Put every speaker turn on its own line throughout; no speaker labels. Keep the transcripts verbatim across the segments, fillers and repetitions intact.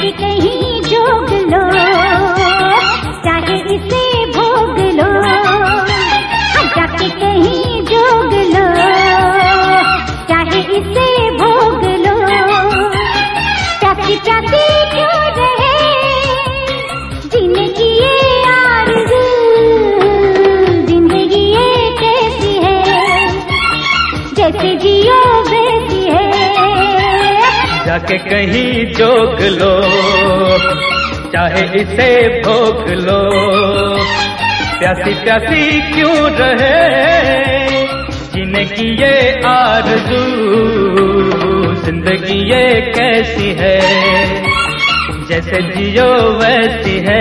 जाके कहीं जोग लो, चाहे इसे भोग लो, जाके कहीं जोग लो, चाहे इसे भोग लो। प्यासी प्यासी क्यों रहे जीने की ये आरज़ू, जिंदगी ये कैसी है, जैसे जियो वैसी है।
जाके कहीं जोग लो, चाहे इसे भोग लो, प्यासी प्यासी क्यों रहे जीने की ये आरज़ू, जिंदगी ये कैसी है, जैसे जियो वैसी है।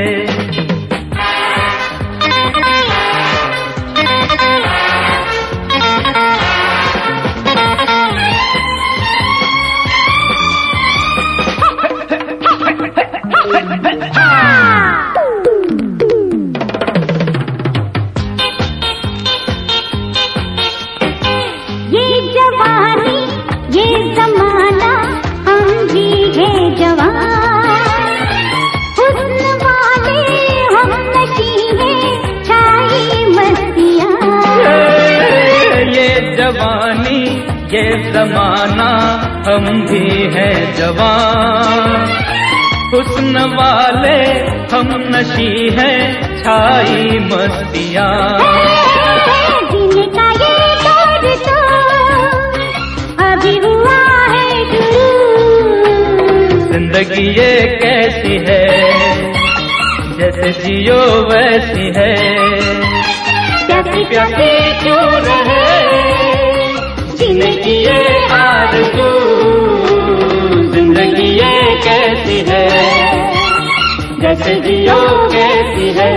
ये जमाना हम भी हैं जवान, हुस्न वाले हम नशी हैं, छाई मस्तियाँ।
जीने का ये दौर तो अभी हुआ है शुरू,
जिंदगी ये कैसी है, जैसे जियो वैसी है। प्यासी प्यासी क्यों रहे जीने की ये आरज़ू, जिंदगी ये कैसी है, जैसे जियो कैसी है।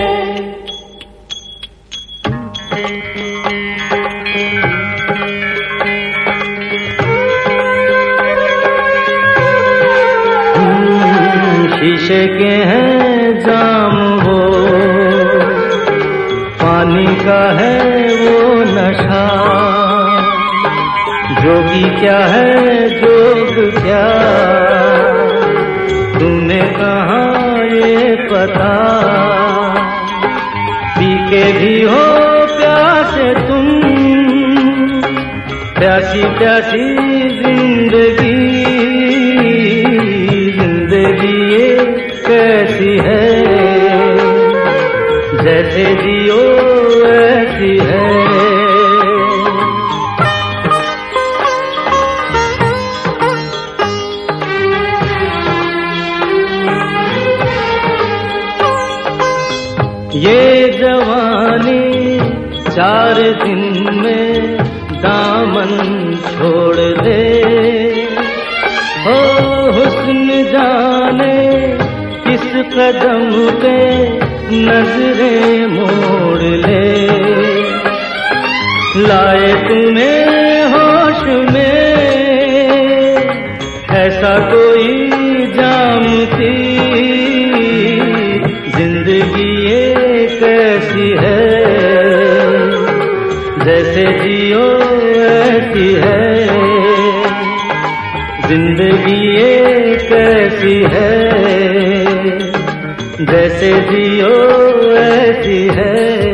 शीशे के हैं जाम वो, पानी का है वो नशा, जोगी क्या है जोग क्या, तूने कहाँ ये पता, पी के भी हो प्यासे तुम, प्यासी प्यासी जिंदगी, जिंदगी ये कैसी है, जैसे जियो वैसी है। ये जवानी चार दिन में दामन छोड़ दे, हो हुस्न जाने किस कदम पे नजरें मोड़ ले, लाए तुम्हें होश में ऐसा कोई जामती, जिंदगी ये कैसी है, जैसे जियो ऐसी है, जिंदगी ये कैसी है, जैसे जियो ऐसी है।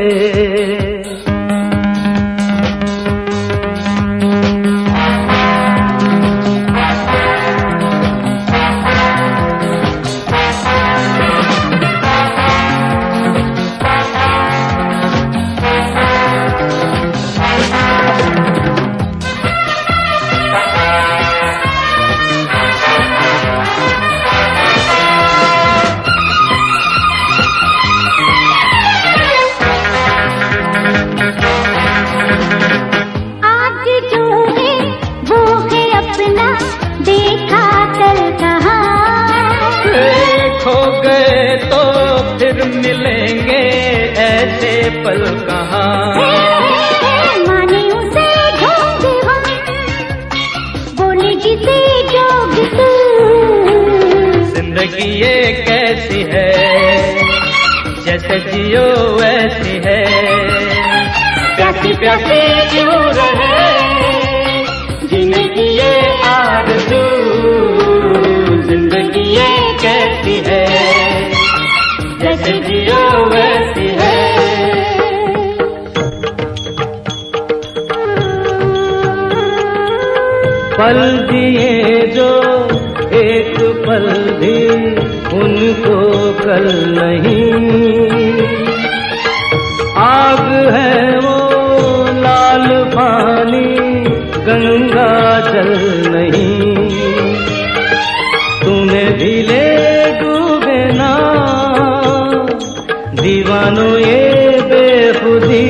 मिलेंगे ऐसे पल कहाँ,
माने उसे ढोंग हम, बोले जिसे जोग तू,
जिंदगी ये कैसी है, जैसे जियो वैसी है। प्यासी प्यासी क्यों रहे जीने की ये आरज़ू, जिंदगी ये पल दिए जो एक पल भी उनको कल नहीं। आग है वो लाल पानी गंगा जल नहीं। तुम्हें भी ले डूबे ना दीवानों ये बेखुदी।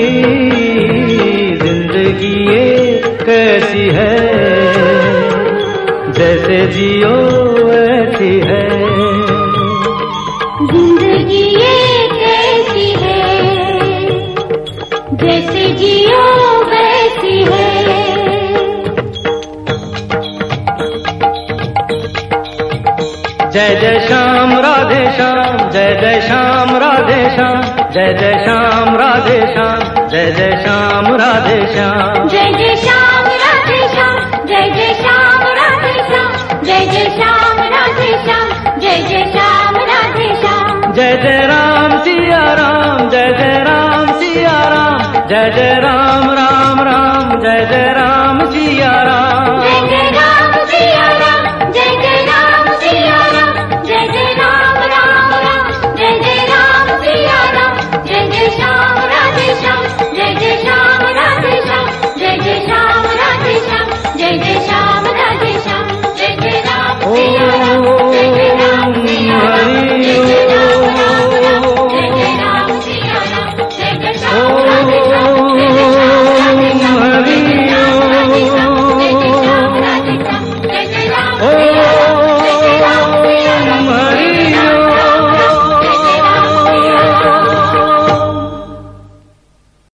जिंदगी ये कैसी है जैसे जियो वैसी है।
जिंदगी ये कैसी है जैसे जियो वैसी है।
जय जय श्याम राधे श्याम, जय जय श्याम राधे श्याम, जय जय श्याम राधे श्याम, जय जय श्याम राधे श्याम।
जय जय श्याम राधे श्याम, जय जय श्याम राधे श्याम, जय जय श्याम राधे श्याम, जय जय श्याम राधे श्याम।
जय जय